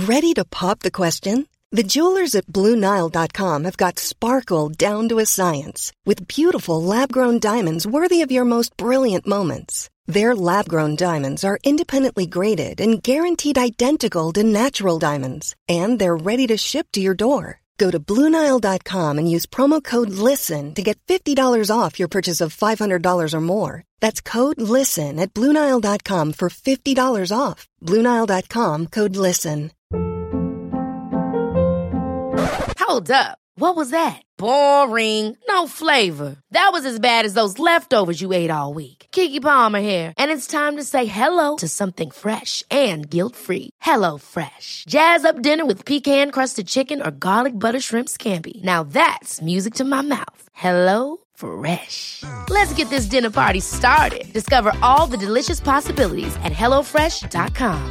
Ready to pop the question? The jewelers at BlueNile.com have got sparkle down to a science with beautiful lab-grown diamonds worthy of your most brilliant moments. Their lab-grown diamonds are independently graded and guaranteed identical to natural diamonds, and they're ready to ship to your door. Go to BlueNile.com and use promo code LISTEN to get $50 off your purchase of $500 or more. That's code LISTEN at BlueNile.com for $50 off. BlueNile.com, code LISTEN. Hold up. What was that? Boring. No flavor. That was as bad as those leftovers you ate all week. Keke Palmer here, and it's time to say hello to something fresh and guilt-free. Hello Fresh. Jazz up dinner with pecan-crusted chicken or garlic butter shrimp scampi. Now that's music to my mouth. Hello Fresh. Let's get this dinner party started. Discover all the delicious possibilities at hellofresh.com.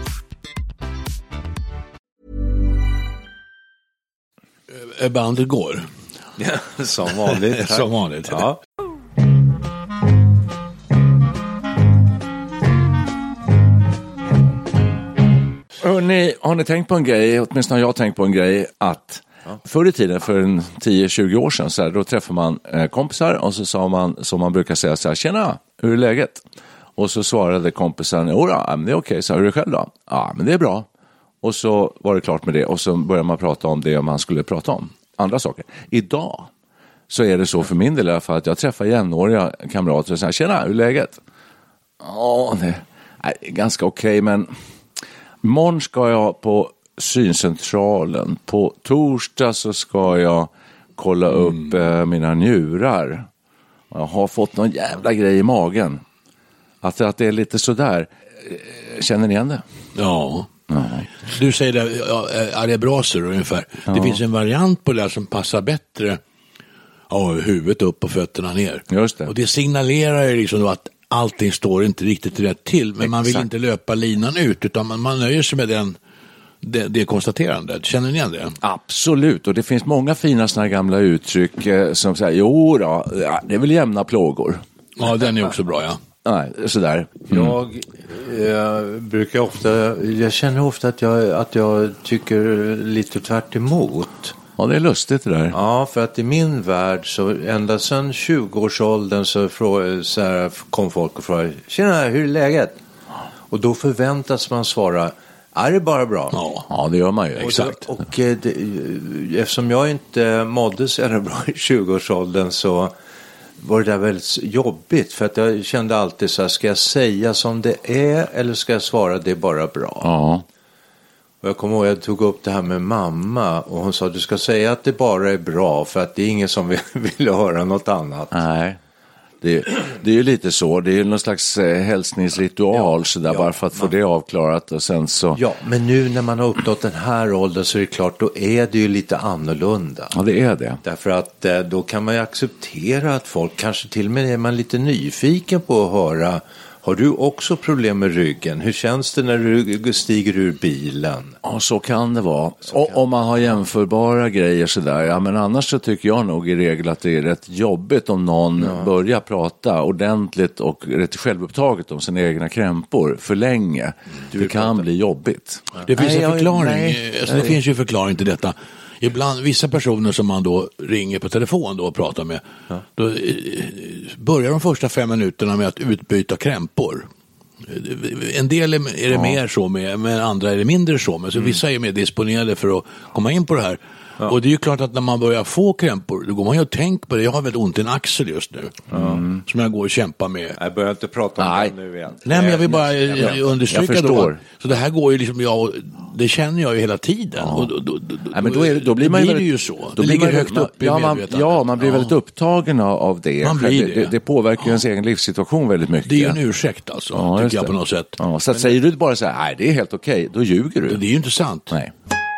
Bandet går. Ja, som vanligt. Som vanligt. Ja. Hörrni, har ni tänkt på en grej, åtminstone har jag tänkt på en grej, att förr i tiden, för 10-20 år sedan, så här, då träffade man kompisar och så sa man, som man brukar säga så här: tjena, hur är läget? Och så svarade kompisen: jodå, men det är okej. Så hur är det själv då? Ja, men det är bra. Och så var det klart med det, och så började man prata om det man skulle prata om. Andra saker. Idag så är det så för min del i alla fall att jag träffar jämnåriga kamrater och säger: tjena, hur är läget? Ja, det är ganska okej, men imorgon ska jag på syncentralen. På torsdag så ska jag kolla upp mina njurar. Jag har fått någon jävla grej i magen. Att det är lite sådär. Känner ni igen det? Ja. Nej. Du säger det, arebraser ungefär. Ja. Det finns en variant på det som passar bättre. Ja, huvudet upp och fötterna ner. Just det. Och det signalerar ju liksom då att allting står inte riktigt rätt till. Men man vill inte löpa linan ut, utan man nöjer sig med det konstaterandet. Känner ni igen det? Absolut, och det finns många fina såna gamla uttryck som säger: jo då, det är väl jämna plågor. Ja, den är också bra, ja. Nej, sådär. Jag brukar jag känner ofta att jag tycker lite tvärt emot. Ja, det är lustigt det där. Ja, för att i min värld så ända sedan 20-årsåldern så här kom folk och frågade: tjena, hur är läget? Och då förväntas man svara: är det bara bra? Ja, det gör man ju. Exakt. Och eftersom jag inte mådde så bra i 20-årsåldern så var det där väldigt jobbigt, för att jag kände alltid så här: ska jag säga som det är eller ska jag svara det är bara bra? Ja. Och jag kommer ihåg, jag tog upp det här med mamma och hon sa: du ska säga att det bara är bra, för att det är ingen som vill höra något annat. Nej. Det är ju lite så, det är ju någon slags hälsningsritual så där, bara för att få det avklarat och sen så... Ja, men nu när man har uppnått den här åldern så är det klart, då är det ju lite annorlunda. Ja, det är det. Därför att då kan man ju acceptera att folk, kanske till och med är man lite nyfiken på att höra: har du också problem med ryggen? Hur känns det när du stiger ur bilen? Ja, så kan det vara. Om man har jämförbara grejer sådär. Ja, men annars så tycker jag nog i regel att det är rätt jobbigt om någon börjar prata ordentligt och rätt självupptaget om sina egna krämpor för länge. Det kan bli jobbigt. Det finns en förklaring. Det finns ju förklaring till detta. Ibland, vissa personer som man då ringer på telefon då och pratar med, då börjar de första 5 minuterna med att utbyta krämpor. En del är det mer så med, men andra är det mindre så med. Så vissa är mer disponerade för att komma in på det här. Ja. Och det är ju klart att när man börjar få krämpor, då går man ju och tänker på det. Jag har väldigt ont i en axel just nu. Som jag går och kämpar med. Jag börjar inte prata om det nu igen. Nej, men jag vill bara understryka då. Så det här går ju liksom, det känner jag ju hela tiden. Ja. Och men då blir man ju väldigt, ju så. Det ligger högt upp i medvetandet. Man blir väldigt upptagen av det. Man blir det påverkar ju ens egen livssituation väldigt mycket. Det är ju en ursäkt alltså, tycker jag på något sätt. Ja, så att säger du bara så här: nej, det är helt okej, då ljuger du. Det är ju inte sant. Nej.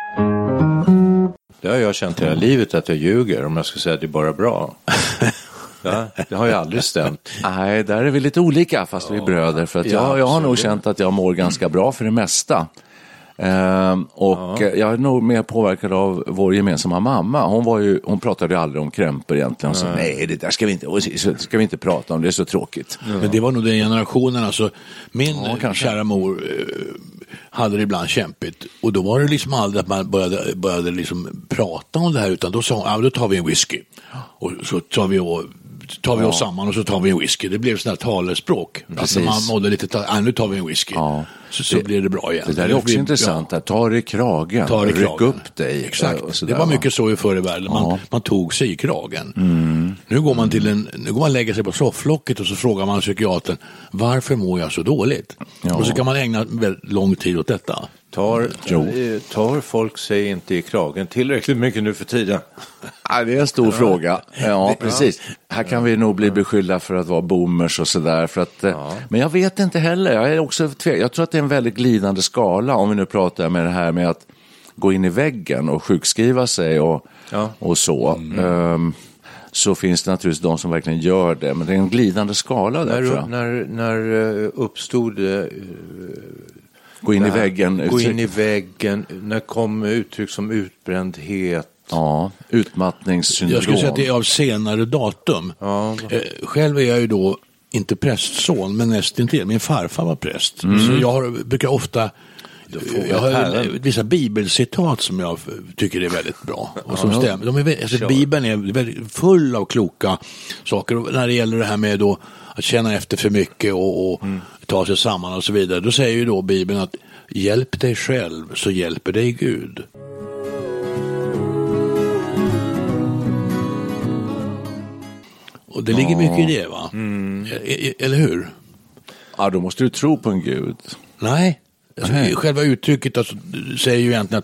Det har jag känt hela livet, att jag ljuger om jag ska säga att det är bara bra. Ja, det har ju aldrig stämt. Nej, där är vi lite olika fast vi är bröder. För att jag har nog känt att jag mår ganska bra för det mesta. Och jag är nog mer påverkad av vår gemensamma mamma. Hon pratade ju aldrig om krämpor egentligen. Så, nej, det där ska vi inte prata om, det är så tråkigt. Men det var nog den generationen, alltså min kära mor hade det ibland kämpigt, och då var det liksom aldrig att man började liksom prata om det här, utan då sa hon, då tar vi en whisky och så tar vi oss samman och så tar vi en whisky. Det blev sådana här talespråk. Alltså man mådde lite, nu tar vi en whisky. Så blir det bra igen. Det där är också intressant. Ja. Ta det i kragen. Ryck upp dig. Exakt. Det var mycket så i förr i världen. Man tog sig i kragen. Nu går man nu går man lägga sig på sofflocket och så frågar man psykiatern, varför mår jag så dåligt? Och så kan man ägna väldigt lång tid åt detta. Tar folk sig inte i kragen tillräckligt mycket nu för tiden? Ja, det är en stor fråga. Ja, precis. Här kan vi nog bli beskyllda för att vara boomers och sådär. Men jag vet inte heller. Jag tror att det är en väldigt glidande skala, om vi nu pratar med det här med att gå in i väggen och sjukskriva sig och så. Så finns det naturligtvis de som verkligen gör det. Men det är en glidande skala där. När uppstod det... Gå in i väggen. När kom uttryck som utbrändhet? Ja, utmattningssyndrom. Jag skulle säga att det är av senare datum. Själv är jag ju då inte prästson, men nästintill. Min farfar var präst. Så jag brukar ofta... Jag har vissa bibelcitat som jag tycker är väldigt bra och som stämmer. Bibeln är väldigt full av kloka saker, och när det gäller det här med då att känna efter för mycket och ta sig samman och så vidare, då säger ju då Bibeln att hjälp dig själv så hjälper dig Gud. Och det ligger mycket i det, va? Eller hur? Ja, då måste du tro på en Gud. Nej. Själva uttrycket alltså, säger ju egentligen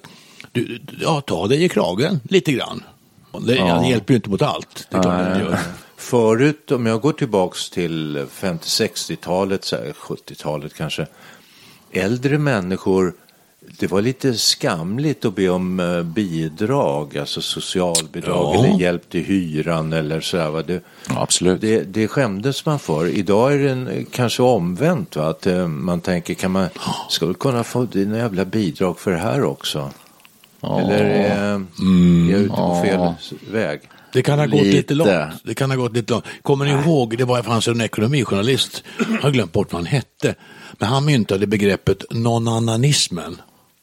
att ta dig i kragen lite grann. Det hjälper ju inte mot allt. Det är klart det gör. Förut, om jag går tillbaks till 50-60-talet, 70-talet kanske, äldre människor, det var lite skamligt att be om bidrag, alltså socialbidrag eller hjälp till hyran eller sådär. Absolut. Det skämdes man för. Idag är det kanske omvänt, va? Att man tänker, ska vi kunna få dina jävla bidrag för det här också? Eller är jag ute på fel väg? Det kan ha gått lite långt. Kommer ni ihåg, det fanns en ekonomijournalist, jag har glömt bort vad han hette, men han myntade begreppet nonannanismen.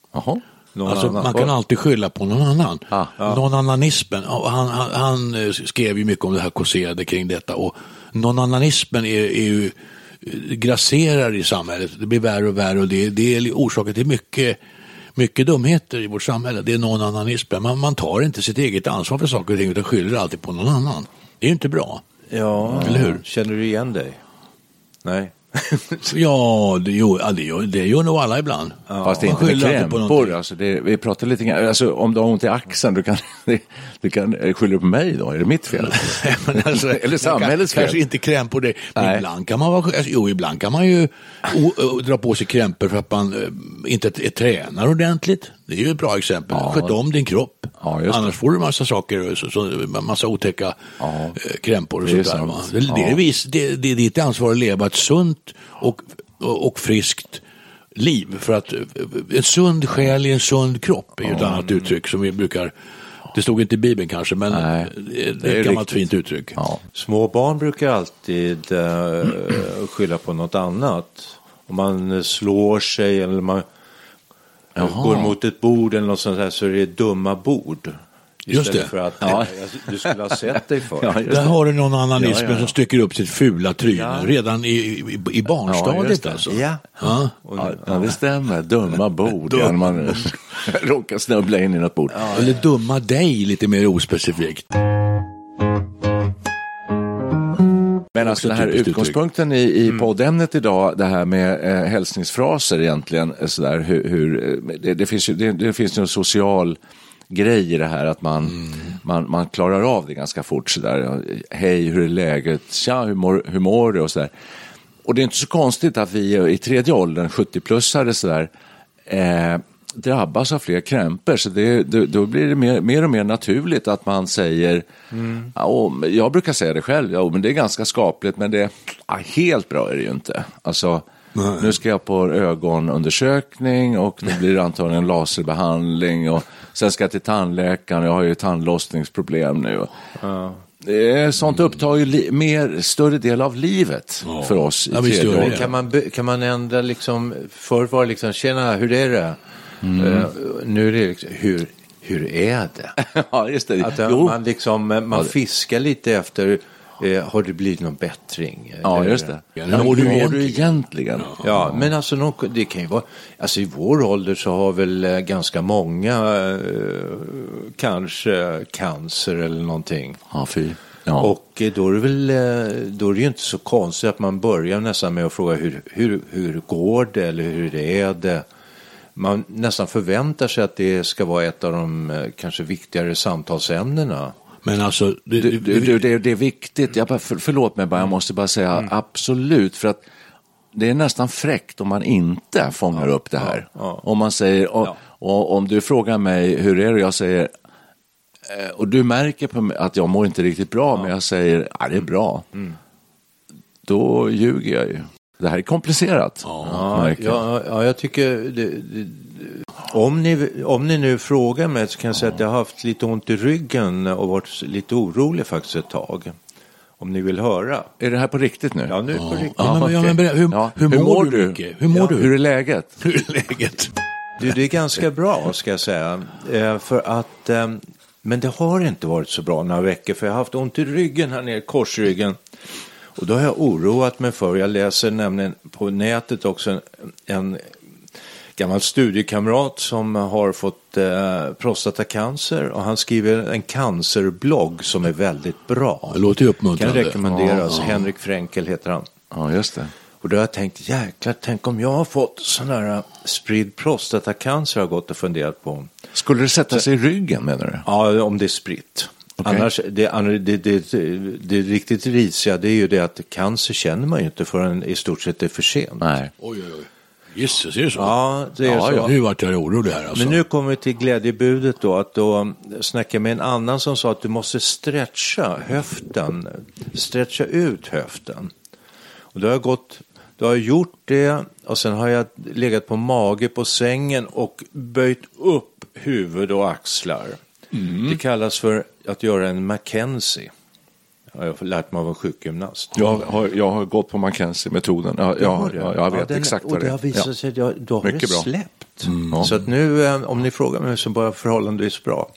Alltså man kan alltid skylla på någon annan. Nonannanismen, han skrev ju mycket om det här, kåserade kring detta, och nonannanismen är ju grasserar i samhället. Det blir värre och värre, och det är orsaken till mycket dumheter i vårt samhälle. Det är nonannanismen. Man tar inte sitt eget ansvar för saker och ting, utan skyller alltid på någon annan. Det är ju inte bra. Ja, eller hur? Känner du igen dig? Nej. Ja, det gör nog alla ibland. Fast det är inte krämpor. Alltså vi pratar lite grann, alltså, om du har ont i axeln, du kan skylla på mig då. Är det mitt fel? Men alltså, eller samhällets fel? Kanske inte krämpor det. Men ibland kan man ju dra på sig krämpor för att man inte tränar ordentligt. Det är ju ett bra exempel. Sköt om din kropp. Annars får du massa saker, massa otäcka krämpor och sånt där. Det är ditt ansvar att leva ett sunt och friskt liv, för att en sund själ i en sund kropp är ju ett annat uttryck som vi brukar, det stod inte i Bibeln kanske, men det är ett gammalt fint uttryck. Små barn brukar alltid skylla på något annat. Om man slår sig eller man går mot ett bord eller något sånt där, så är det dumma bord. Istället för att du skulle ha sett dig för. Där har du någon annanismen som stycker upp sitt fula tryne redan i barnstadiet. Alltså. Ja, det stämmer. Dumma bord. När man råkar snubbla in i något bord. Eller dumma dig, lite mer ospecifikt. Men alltså den här utgångspunkten i poddämnet idag, det här med hälsningsfraser egentligen, sådär, det finns ju en social grej i det här, att man klarar av det ganska fort sådär. Hej, hur är läget? Tja, hur mår du? Och sådär. Och det är inte så konstigt att vi i tredje åldern, 70-plussare sådär, drabbas av fler krämpor. Så då blir det mer och mer naturligt att man säger, jag brukar säga det själv, men det är ganska skapligt, men det helt bra är det ju inte. Alltså, Nu ska jag på ögonundersökning och det blir antagligen laserbehandling och sen ska jag till tandläkaren. Jag har ju tandlossningsproblem nu. Sånt upptar ju större del av livet för oss i tredje åldern. Kan man ändra liksom, förr var det liksom, tjena, hur är det? Nu är det liksom, hur är det? Ja, just det. Att man fiskar lite efter, har det blivit någon bättring? Ja, just det. Hur mår du egentligen? Ja, men alltså det kan ju vara, alltså i vår ålder så har väl ganska många kanske cancer eller någonting. Ja, fy. Ja. Och då är det ju inte så konstigt att man börjar nästan med att fråga hur går det eller hur är det? Man nästan förväntar sig att det ska vara ett av de kanske viktigare samtalsämnena. Men alltså det är viktigt. Förlåt mig bara, jag måste bara säga absolut, för att det är nästan fräckt om man inte fångar upp det här. Om man säger och om du frågar mig hur är det, jag säger och du märker på mig att jag mår inte riktigt bra, men jag säger det är bra. Då ljuger jag ju. Det här är komplicerat. Jag tycker om ni nu frågar mig så kan jag säga att jag har haft lite ont i ryggen och varit lite orolig faktiskt ett tag. Om ni vill höra. Är det här på riktigt nu? Ja, nu är det på riktigt. Hur mår du? Hur mår du? Hur är läget? Det är ganska bra, ska jag säga. För att men det har inte varit så bra några veckor, för jag har haft ont i ryggen här nere, korsryggen. Och då har jag oroat mig för, jag läser nämligen på nätet också en gammal studiekamrat som har fått prostatacancer, och han skriver en cancerblogg som är väldigt bra. Det låter ju uppmuntrande. Kan rekommenderas. Henrik Fränkel heter han. Ja, just det. Och då har jag tänkt, jäklar, tänk om jag har fått sån här spridd prostatacancer, har gått och funderat på. Skulle det sätta sig i ryggen, menar du? Ja, om det är spritt. Okay. Annars, det riktigt risiga, det är ju det att cancer känner man ju inte förrän i stort sett det är för sent. Nej. Oj. Jesus, är det så? Ja, det är så. Nu vart jag orolig här alltså. Men nu kommer vi till glädjebudet då, att då snackar jag med en annan som sa att du måste stretcha ut höften. Och då har jag gjort det, och sen har jag legat på mage på sängen och böjt upp huvud och axlar. Det kallas för att göra en Mackenzie. Jag har lärt mig av en sjukgymnast. Jag har gått på Mackenzie-metoden. Jag vet exakt vad det är. Och det har visat sig att då har mycket det bra. släppt. Så att nu, om ni frågar mig, så bara förhållandevis bra.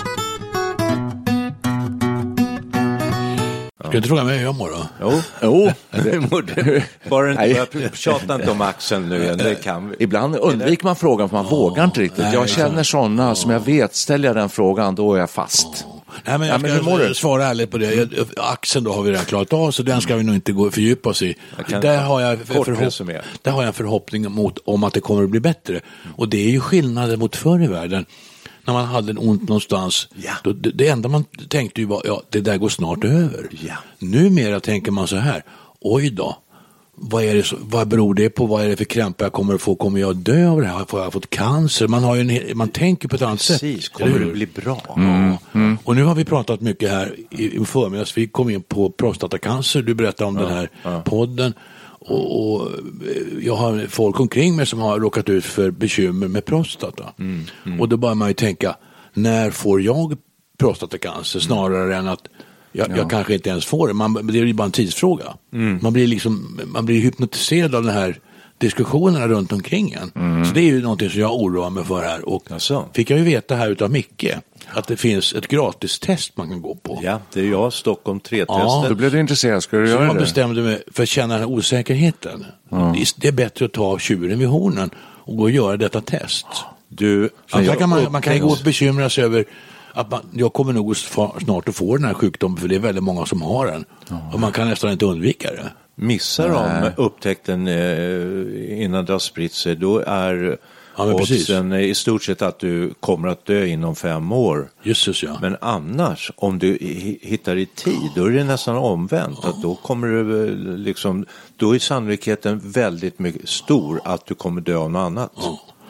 Ska du inte fråga mig hur jag mår då? Jo. Bara inte tjata inte om axeln nu. Det kan vi. Ibland undviker man frågan för man vågar inte riktigt. Jag känner sådana som jag vet, ställer jag den frågan, då är jag fast. Nej, men jag ska svara ärligt på det. Axeln då har vi redan klarat av, så den ska vi nog inte fördjupa oss i. Där har jag en förhoppning om att det kommer att bli bättre. Och det är ju skillnaden mot förr i världen. När man hade en ont någonstans, då, det enda man tänkte ju var, det där går snart över. Numera tänker man så här, oj då, vad beror det på, vad är det för krämpar jag kommer att få, kommer jag dö av det här, får jag fått cancer? Man tänker på ett annat sätt. Precis, kommer det bli bra? Och nu har vi pratat mycket här i förmiddags, vi kom in på prostatacancer, du berättade om den här podden. Och jag har folk omkring mig som har råkat ut för bekymmer med prostata. Och då börjar man ju tänka, när får jag prostatacancer? Snarare än att jag kanske inte ens får det. Det är ju bara en tidsfråga. Man blir hypnotiserad av den här diskussionerna runt omkring en. Så det är ju någonting som jag oroar mig för här. Och fick jag ju veta här utav Micke att det finns ett gratistest man kan gå på. Ja, det är jag, Stockholm 3-testet. Ja, då blev du intresserad, ska du göra det? Jag bestämde mig för att känna den här osäkerheten. Det är bättre att ta tjuren vid hornen och gå och göra detta test. Man kan gå och bekymra sig över att jag kommer nog snart att få den här sjukdomen, för det är väldigt många som har den. Och man kan nästan inte undvika det. Missar de upptäckten innan det har spritt sig, då är oddsen i stort sett att du kommer att dö inom 5 år. Jesus, ja. Men annars, om du hittar i tid, då är det nästan omvänt. Att då kommer du då är sannolikheten väldigt mycket stor att du kommer dö av något annat.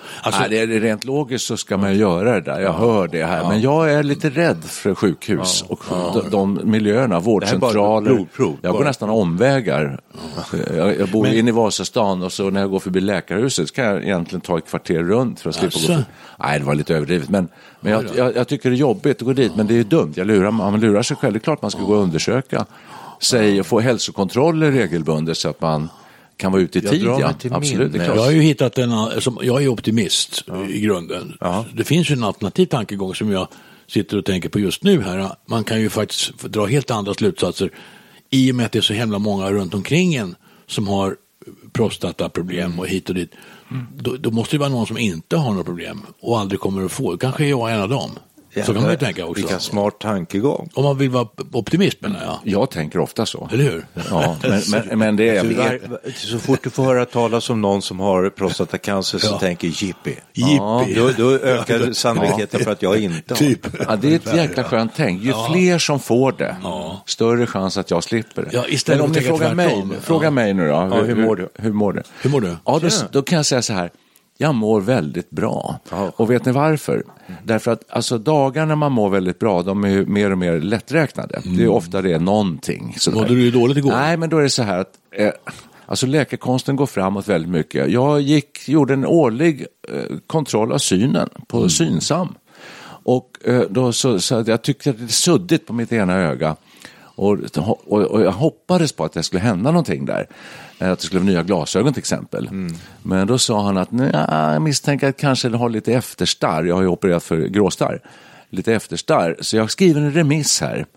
Alltså, Nej, det är rent logiskt så ska man göra det där. Jag hör det här. Men jag är lite rädd för sjukhus och de miljöerna, vårdcentraler. Blodprov. Jag går nästan omvägar. Jag bor inne i Vasastan och så när jag går förbi läkarhuset kan jag egentligen ta ett kvarter runt för att slippa gå. Nej, det var lite överdrivet. Men jag tycker det är jobbigt att gå dit, men det är dumt. Man lurar sig själv. Det är klart man ska gå och undersöka sig och få hälsokontroller regelbundet så att man kan vara ute i tid. Absolut, det är klart. Jag har ju hittat jag är optimist i grunden. Ja. Det finns ju en alternativ tankegång som jag sitter och tänker på just nu här. Man kan ju faktiskt dra helt andra slutsatser i och med att det är så himla många runt omkring en som har prostataproblem och hit och dit. Då måste det vara någon som inte har några problem och aldrig kommer att få. Kanske jag är en av dem. Så kan man ju tänka också. Vilka smart tankegång. Om man vill vara optimist, menar jag. Jag tänker ofta så. Eller hur? Ja, men det är... Så fort du får höra talas om någon som har prostatacancer så tänker jippi. Då ökar sannolikheten för att jag inte har. Typ. Ja, det är ett jäkla skönt tänk. Ju fler som får det, större chans att jag slipper det. Ja, istället men om ni frågar mig nu då. Hur mår du? Hur mår du? Ja, då kan jag säga så här. Jag mår väldigt bra. Och vet ni varför? Därför att alltså, dagar när man mår väldigt bra, de är ju mer och mer lätträknade. Det är ofta det någonting. Mådde du ju dåligt igår? Nej, men då är det så här att alltså läkekonsten går framåt väldigt mycket. Jag gjorde en årlig kontroll av synen på Synsam. Och då så jag tyckte att det är suddigt på mitt ena öga. Och jag hoppades på att det skulle hända någonting där. Att det skulle vara nya glasögon till exempel. Men då sa han att jag misstänker att kanske det har lite efterstarr. Jag har ju opererat för gråstarr. Lite efterstarr. Så jag skriver en remiss här.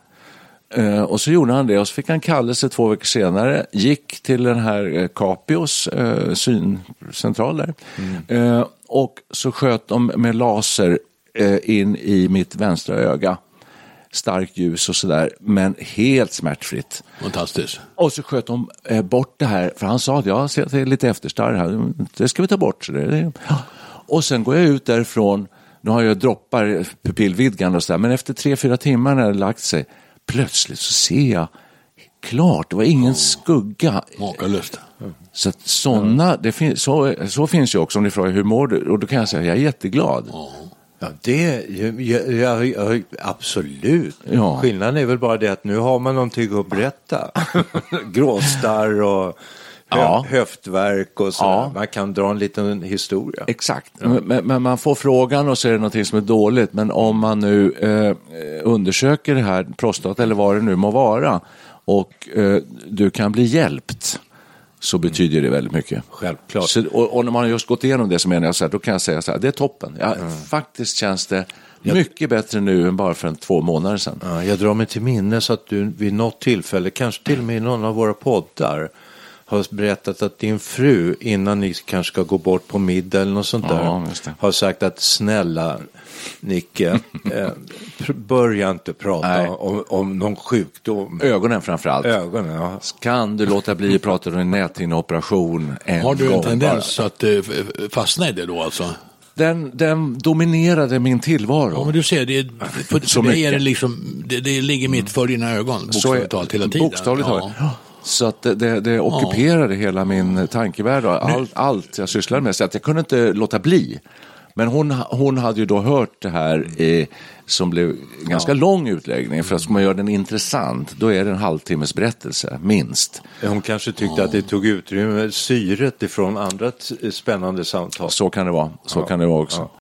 Och så gjorde han det. Och så fick han kallelse 2 veckor senare. Gick till den här Capios syncentral där. Och så sköt de med laser in i mitt vänstra öga. Starkt ljus och sådär, men helt smärtfritt. Fantastiskt. Och så sköt de bort det här, för han sa att jag ser att det är lite efterstarr här, det ska vi ta bort. Så det. Och sen går jag ut därifrån, nu har jag droppar pupillvidgande och sådär, men efter 3-4 timmar när det lagt sig, plötsligt så ser jag klart, det var ingen skugga. Makalöst. Så att så finns ju också om ni frågar hur mår du, och då kan jag säga att jag är jätteglad. Ja, jag absolut. Ja. Skillnaden är väl bara det att nu har man någonting att berätta. Gråstarr och höftverk och så. Ja. Man kan dra en liten historia. Exakt, men man får frågan och så är det någonting som är dåligt. Men om man nu undersöker det här prostat eller vad det nu må vara och du kan bli hjälpt, så betyder det väldigt mycket. Självklart. Så, och när man har just gått igenom det, så menar jag så här, då kan jag säga så här, det är toppen. Faktiskt känns det mycket bättre nu än bara för 2 månader sedan. Ja, jag drar mig till minnes att du vid något tillfälle, kanske till och med i någon av våra poddar, har berättat att din fru, innan ni kanske ska gå bort på middag eller något sånt där, har sagt att snälla Nicke, börja inte prata om någon sjukdom. Ögonen framförallt. Ögonen, ja. Kan du låta bli att prata om en näthinneoperation en Har du en tendens bara att fastna i det då alltså? Den dominerade min tillvaro. Ja, men du ser, för mig är det liksom, det ligger mitt för dina ögon, bokstavligt talat hela tiden. Bokstavligt talat. Ja. Så att det ockuperade hela min tankevärld och allt jag sysslade med. Så att jag kunde inte låta bli. Men hon hade ju då hört det här som blev ganska lång utläggning. För att man gör den intressant, då är det en halvtimmes berättelse, minst. Hon kanske tyckte att det tog utrymme, syret ifrån andra spännande samtal. Så kan det vara, kan det vara också. Ja.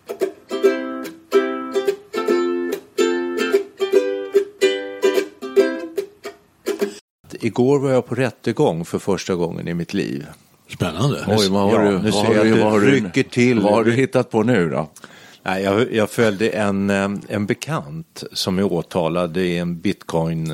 Igår var jag på rättegång för första gången i mitt liv. Spännande. Oj, vad har du hittat på nu då? Nej, jag följde en bekant som är åtalad i en bitcoin.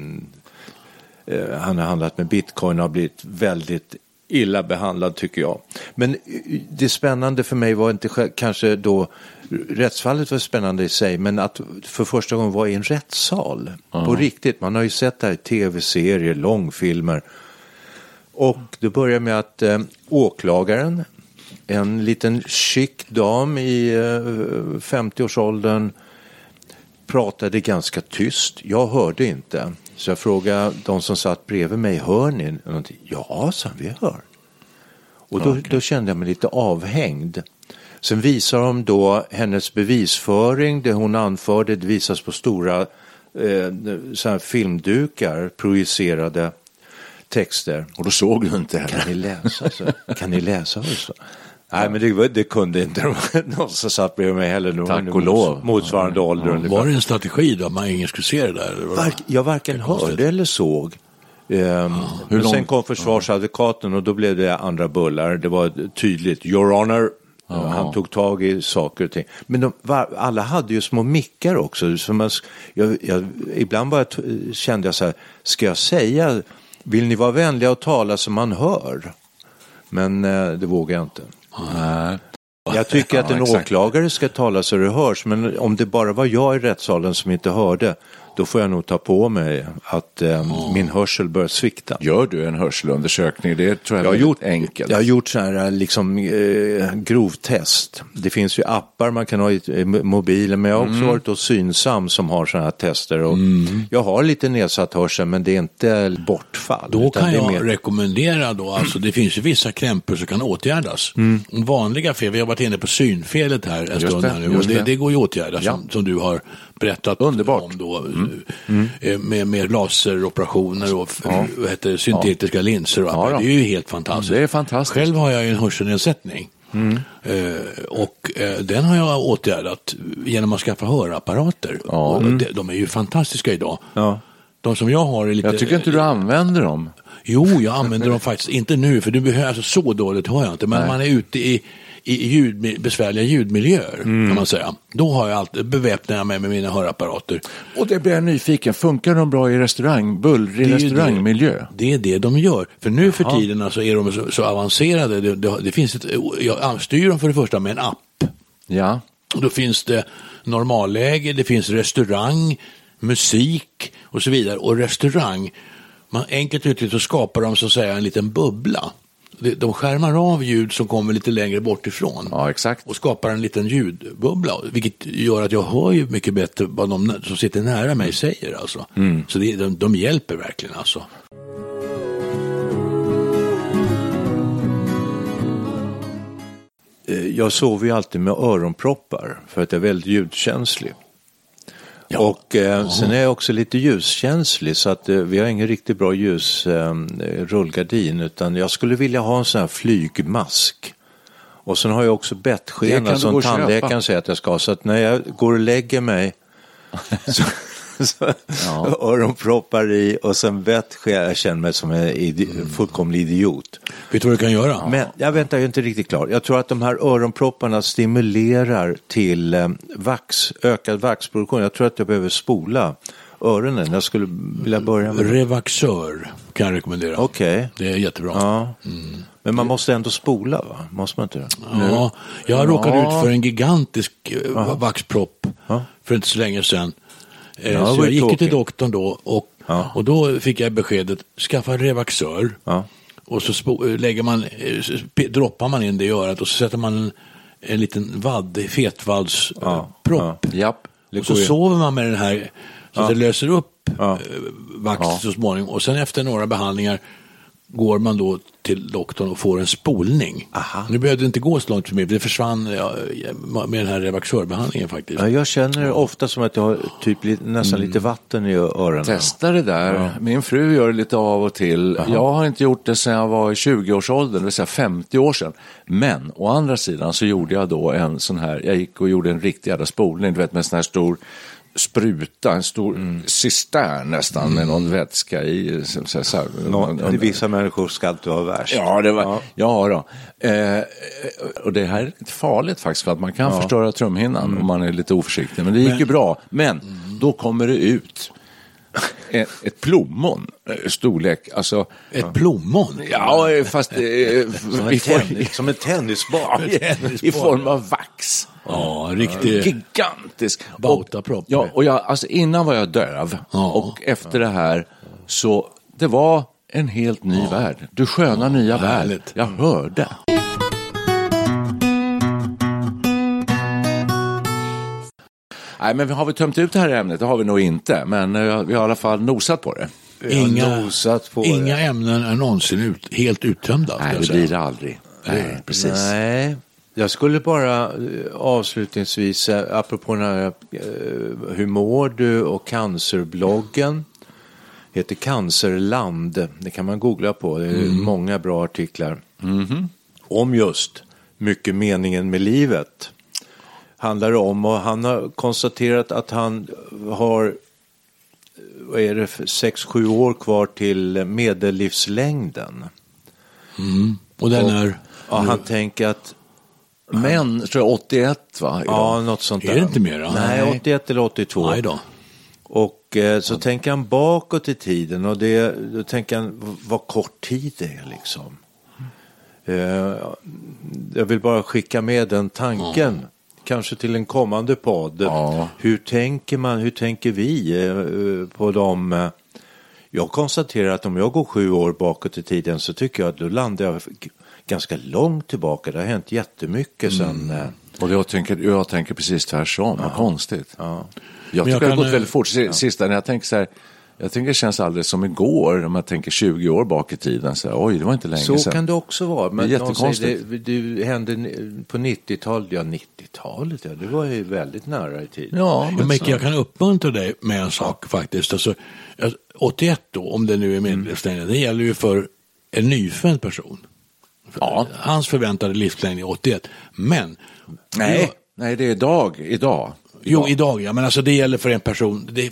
Han har handlat med bitcoin och har blivit väldigt illa behandlad, tycker jag. Men det spännande för mig var inte kanske då, rättsfallet var spännande i sig, men att för första gången vara i en rättssal. På riktigt, man har ju sett det här i tv-serier, långfilmer. Och det börjar med att åklagaren, en liten chic dam i 50-årsåldern, pratade ganska tyst. Jag hörde inte. Så jag frågade de som satt bredvid mig, hör ni någonting? Ja, sa vi hör. Och då kände jag mig lite avhängd. Sen visar de då hennes bevisföring, det hon anförde, det visas på stora så här filmdukar, projicerade texter. Och då såg du inte heller. Kan ni läsa också? Nej, men det kunde inte någon som satt bredvid mig heller. Tack och lov. Motsvarande ålder. Var det en strategi då? Man ingen skulle se det där? Jag varken hörde eller såg. Men sen kom försvarsadvokaten och då blev det andra bullar. Det var tydligt. Your Honor. Han tog tag i saker och ting. Men alla hade ju små mickar också. Så ibland bara kände jag så här, ska jag säga, vill ni vara vänliga och tala som man hör? Men det vågar jag inte. Jag tycker att en åklagare ska tala så det hörs, men om det bara var jag i rättssalen som inte hörde, då får jag nog ta på mig att min hörsel börjar svikta. Gör du en hörselundersökning? Det tror jag är gjort enkelt. Jag har gjort så här liksom grovtest. Det finns ju appar man kan ha i mobilen, men jag har också varit hos Synsam som har sådana här tester. Och jag har lite nedsatt hörsel, men det är inte bortfall. Då kan jag rekommendera då, alltså det finns ju vissa krämpor som kan åtgärdas. Vanliga fel, vi har varit inne på synfelet här en stund här nu, och det går ju att åtgärda som du har berättat om då, med laseroperationer och syntetiska linser och allt. Det är ju helt fantastiskt. Det är fantastiskt. Själv har jag en hörselnedsättning och den har jag åtgärdat genom att skaffa hörapparater. Och de är ju fantastiska idag. De som jag har är lite... Jag tycker inte du använder dem. Jo, jag använder dem faktiskt inte nu, för du behöver, alltså, så dåligt har jag inte, men man är ute i besvärliga ljudmiljöer kan man säga. Då har jag alltid beväpnar jag mig med mina hörapparater. Och det blir jag nyfiken. Funkar de bra i bullrig restaurangmiljö? Det är det de gör. För nu för tiden alltså, är de så avancerade. Det finns jag styr dem för det första med en app. Ja. Och då finns det normalläge, det finns restaurang, musik och så vidare. Och restaurang, enkelt uttryckt så skapar de så att säga en liten bubbla. De skärmar av ljud som kommer lite längre bort ifrån. Ja, exakt. Och skapar en liten ljudbubbla, vilket gör att jag hör ju mycket bättre vad de som sitter nära mig säger. Alltså. Så de hjälper verkligen alltså. Jag sover ju alltid med öronproppar för att jag är väldigt ljudkänslig. Ja. Och sen är jag också lite ljuskänslig, så att vi har ingen riktigt bra rullgardin, utan jag skulle vilja ha en sån här flygmask. Och sen har jag också bettskena som tandläkaren säger att jag ska ha, så att när jag går och lägger mig så öronproppar i och sen bettskena, jag känner mig som en fullkomlig idiot. Vet du vad du kan göra? Men jag är inte riktigt klar. Jag tror att de här öronpropparna stimulerar till ökad vaxproduktion. Jag tror att jag behöver spola öronen. Jag skulle vilja börja med Revaxör kan jag rekommendera. Okej. Det är jättebra. Ja. Men man måste ändå spola, va? Måste man inte det? Ja, jag råkade ut för en gigantisk vaxpropp för inte så länge sedan. Så jag gick till doktorn då och då fick jag beskedet, skaffa Revaxör. Och så droppar man in det i örat och så sätter man en liten fetvaldspropp. Och så sover man med den här så att det löser upp vax så småningom. Och sen efter några behandlingar går man då till doktorn och får en spolning. Nu behövde det inte gå så långt för mig. Det försvann med den här Revaxörbehandlingen faktiskt. Ja, jag känner ofta som att jag har nästan lite vatten i öronen. Testa det där. Ja. Min fru gör det lite av och till. Jag har inte gjort det sedan jag var i 20-årsåldern, det vill säga 50 år sedan. Men å andra sidan så gjorde jag då en sån här, jag gick och gjorde en riktig jävla spolning, du vet, med en sån här stor spruta, en stor cistern nästan med någon vätska i. Vissa människor ska inte vara värst. Ja, det var, då. Och det här är lite farligt faktiskt, för att man kan förstöra trumhinnan om man är lite oförsiktig. Men det gick ju bra. Men då kommer det ut ett plommon storlek, alltså ett plommon. Ja, fast som en tennisboll i form av vax. Ja, riktigt gigantisk bautapropp. Ja, och jag, alltså innan var jag döv och efter det här så det var en helt ny värld. Du sköna nya värld. Jag hörde. Nej, men har vi tömt ut det här ämnet? Det har vi nog inte, men vi har i alla fall nosat på det. Inga ämnen är någonsin helt uttömda. Nej, det blir det aldrig. Nej, precis. Nej, Jag skulle bara avslutningsvis, apropå den här hur mår du och cancerbloggen, heter Cancerland. Det kan man googla på, det är många bra artiklar om just mycket meningen med livet. Handlar om, och han har konstaterat att han har 6-7 år kvar till medellivslängden. Och den är... Ja, han tänker att Men, tror jag 81 va? Idag. ja, något sånt där. Är det inte mer då? Nej, 81 eller 82. Nej då. Och så tänker han bakåt i tiden, och då tänker han vad kort tid det är liksom. Jag vill bara skicka med den tanken. Kanske till en kommande podd. Ja. Hur tänker vi på dem? Jag konstaterar att om jag går 7 år bakåt i tiden så tycker jag att då landar jag ganska långt tillbaka. Det har hänt jättemycket sen. Och jag tänker precis tvärtom, vad konstigt. Ja. Jag tycker det har gått väldigt fort. Sista när jag tänker så här, jag tänker det känns alldeles som igår om jag tänker 20 år bak i tiden. Så här, oj, det var inte länge Så sedan. kan det också vara. Men det är jättekonstigt. Det hände på 90-talet. Ja, 90-talet, det var ju väldigt nära i tiden. Ja, men Micke, jag kan uppmuntra dig med en sak faktiskt. Alltså, 81 då, om det nu är medellivslängden, det gäller ju för en nyfödd person. Ja. Hans förväntade livslängd är 81. Men... Nej, det är idag. Jo, idag, ja. Men alltså det gäller för en person. Det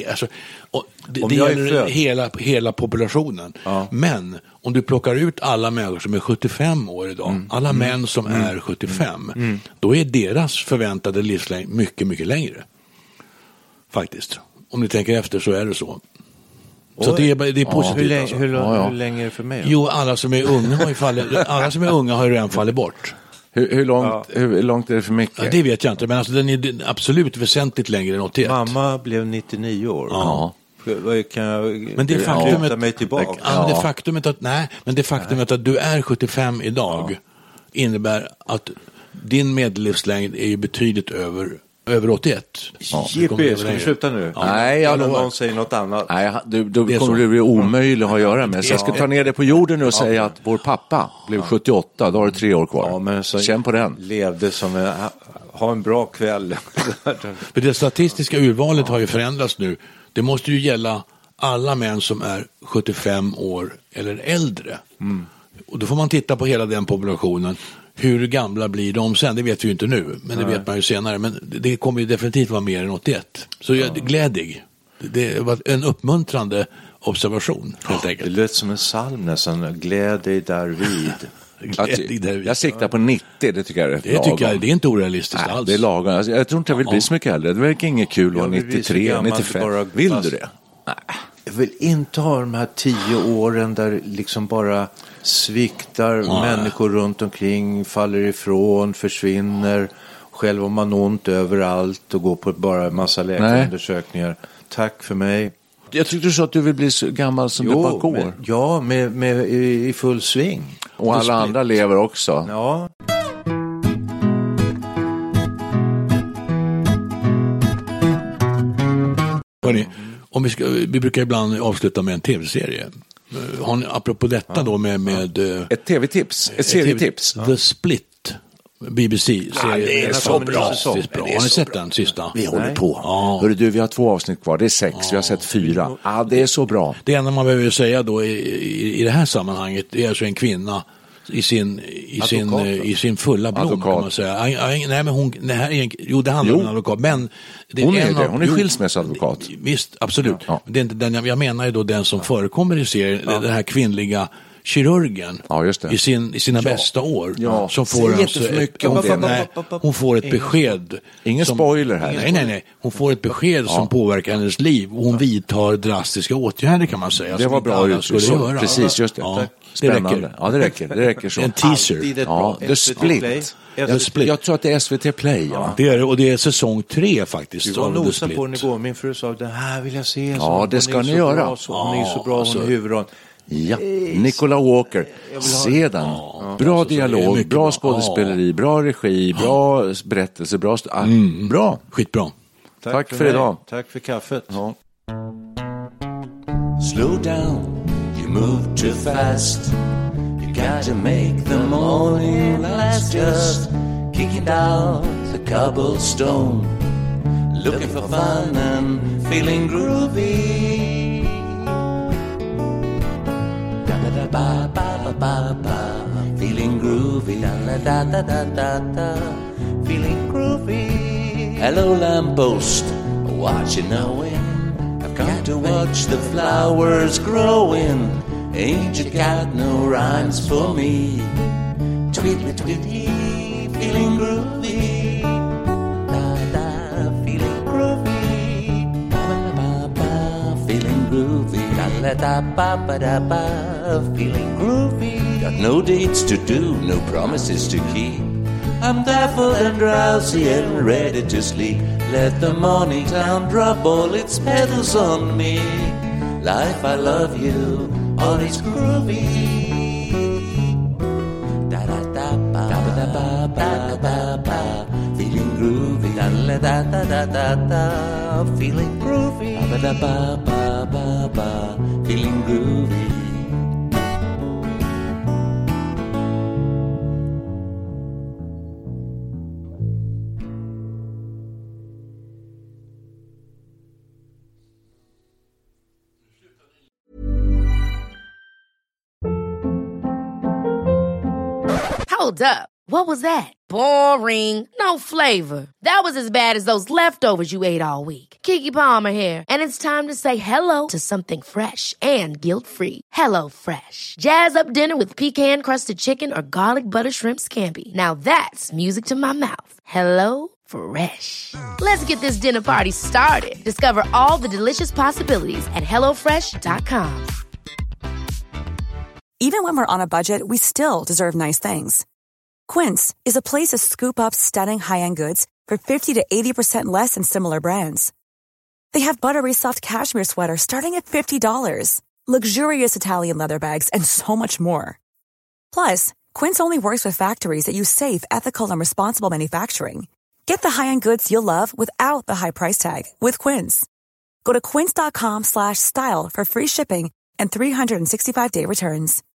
gäller hela populationen. Ja. Men om du plockar ut alla människor som är 75 år idag, alla män som är 75, då är deras förväntade livslängd mycket, mycket längre. Faktiskt. Om ni tänker efter så är det så. Så det är positivt. Hur länge är det för mig? Jo, alla som är unga har ju redan fallit bort. Hur långt är det för mycket? Ja, det vet jag inte, men alltså, den är absolut väsentligt längre än 81. Mamma blev 99 år. Ja. Kan jag men det faktumet, mig tillbaka? Ja. Det faktumet att du är 75 idag innebär att din medellivslängd är ju betydligt över 81. Jippi, ska vi sluta nu? Ja. Nej, jag lovar. Någon säger något annat. Nej, du kommer det bli omöjligt att ha att göra med. Så jag ska ta ner det på jorden nu och säga att vår pappa blev 78. Då har du 3 år kvar. Ja, men så känn på den. Levde som ha en bra kväll. För det statistiska urvalet har ju förändrats nu. Det måste ju gälla alla män som är 75 år eller äldre. Och då får man titta på hela den populationen. Hur gamla blir de sen? Det vet vi ju inte nu, men det vet man ju senare. Men det kommer ju definitivt vara mer än 81. Så jag är gläddig. Det var en uppmuntrande observation, helt enkelt. Det lät som en psalm nästan. Gläd dig därvid. Jag siktar på 90, det tycker jag är rätt lagom. Det är inte orealistiskt alls. Det är lagom. Alltså, jag tror inte jag vill bli så mycket äldre. Det verkar inget kul att vara 93, 95. Vill du det? Nej. Jag vill inte ha de här 10 åren där liksom bara sviktar människor runt omkring, faller ifrån, försvinner. Själv har man ont överallt och går på bara en massa läkarundersökningar. Tack för mig. Jag tyckte du sa att du vill bli så gammal som du bara går. Med i full sving. Och alla andra lever också. Ja. Hörrni, vi brukar ibland avsluta med en tv-serie. Har ni, apropå detta då med ett tv-tips, ett serietips. The Split, BBC-serien. Det är så bra. Har ni sett den sista? Vi håller på. Ja. Hörru du, vi har 2 avsnitt kvar. Det är 6, vi har sett 4. Ja, det är så bra. Det enda man behöver säga då i det här sammanhanget är alltså en kvinna i sin fulla blom, advokat. Kan man säga. Nej, men det handlar om en advokat, men hon är skilsmässoadvokat. Visst, absolut. Ja. Det är inte den jag menar ju då den som förekommer i serien, den här kvinnliga kirurgen i sina bästa år. Ja. Som får hon får ett besked. Ingen spoiler här. Nej. Hon får ett besked som påverkar hennes liv och hon vidtar drastiska åtgärder, kan man säga. Det var bra uttryck. Precis, just det. Ja. Spännande. Det räcker så. En teaser. Ja, The Split. Jag tror att det är SVT Play. Ja. Det är, och det är säsong 3 faktiskt. Du var nosa på den igår. Min fru sa, det här vill jag se. Ja, det ska ni göra. Hon är så bra, hon är huvudrollen. Ja, Nicola Walker. Se den. Bra dialog, bra skådespeleri, bra regi, bra berättelse, bra. Skitbra. Tack för idag. Tack för kaffet. Ja. Slow down, you move too fast. You gotta make the morning last. Just kicking down the cobblestone, looking for fun and feeling groovy. Da da da ba ba ba ba, feeling groovy. Da da da da da da, feeling groovy. Hello lamppost, what you knowin'? I've come to watch the flowers growing. Ain't you got no rhymes for me? Tweetly tweety, feeling groovy. Da da, feeling groovy. Ba ba ba, feeling groovy. Da da ba ba da ba, feeling groovy. Got no dates to do, no promises to keep. I'm baffled and drowsy and ready to sleep. Let the morning town drop all its petals on me. Life, I love you, all is groovy. Da da da ba da ba ba ba ba, feeling groovy. Da da da da da da, feeling groovy. Ba da ba ba ba ba, feeling groovy. Hold up. What was that? Boring. No flavor. That was as bad as those leftovers you ate all week. Keke Palmer here, and it's time to say hello to something fresh and guilt-free. Hello Fresh. Jazz up dinner with pecan-crusted chicken or garlic butter shrimp scampi. Now that's music to my mouth. Hello Fresh. Let's get this dinner party started. Discover all the delicious possibilities at hellofresh.com. Even when we're on a budget, we still deserve nice things. Quince is a place to scoop up stunning high-end goods for 50 to 80% less than similar brands. They have buttery soft cashmere sweaters starting at $50, luxurious Italian leather bags, and so much more. Plus, Quince only works with factories that use safe, ethical, and responsible manufacturing. Get the high-end goods you'll love without the high price tag with Quince. Go to quince.com/style for free shipping and 365-day returns.